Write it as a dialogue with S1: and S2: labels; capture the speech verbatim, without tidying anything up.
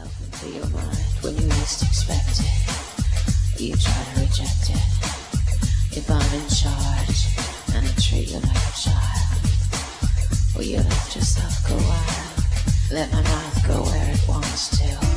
S1: yourself into your mind when you least expect it. You try to reject it. If I'm in charge and I treat you like a child, well, you let yourself go wild. Let my mouth go where it wants to.